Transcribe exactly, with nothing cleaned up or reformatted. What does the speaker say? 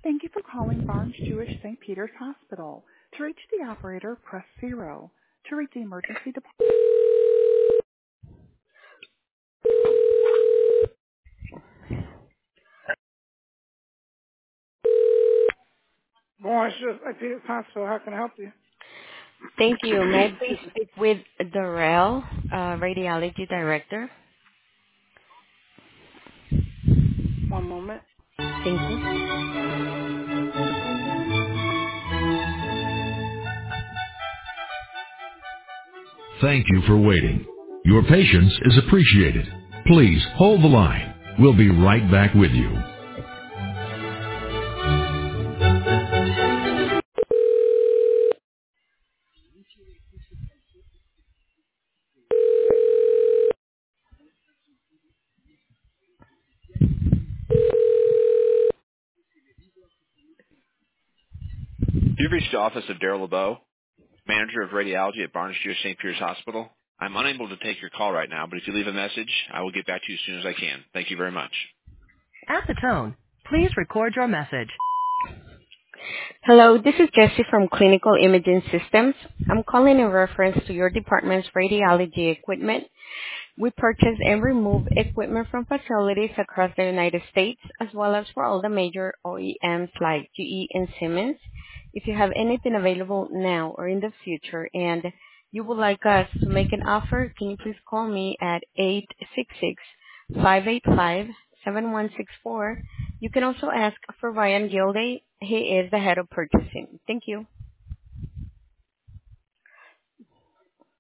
Thank you for calling Barnes Jewish Saint Peter's Hospital. To reach the operator, press zero. To reach the emergency department. Barnes Jewish Saint Peter's Hospital, how can I help you? Thank you. May I please speak with Darrell, uh, radiology director? One moment. Thank you. Thank you for waiting. Your patience is appreciated. Please hold the line. We'll be right back with you. You've reached the office of Daryl LeBeau, manager of radiology at Barnes Jewish Saint Peter's Hospital. I'm unable to take your call right now, but if you leave a message, I will get back to you as soon as I can. Thank you very much. At the tone, please record your message. Hello, this is Jessie from Clinical Imaging Systems. I'm calling in reference to your department's radiology equipment. We purchase and remove equipment from facilities across the United States, as well as for all the major O E Ms like G E and Siemens. If you have anything available now or in the future and you would like us to make an offer, can you please call me at eight six six, five eight five, seven one six four. You can also ask for Ryan Gilday. He is the head of purchasing. Thank you.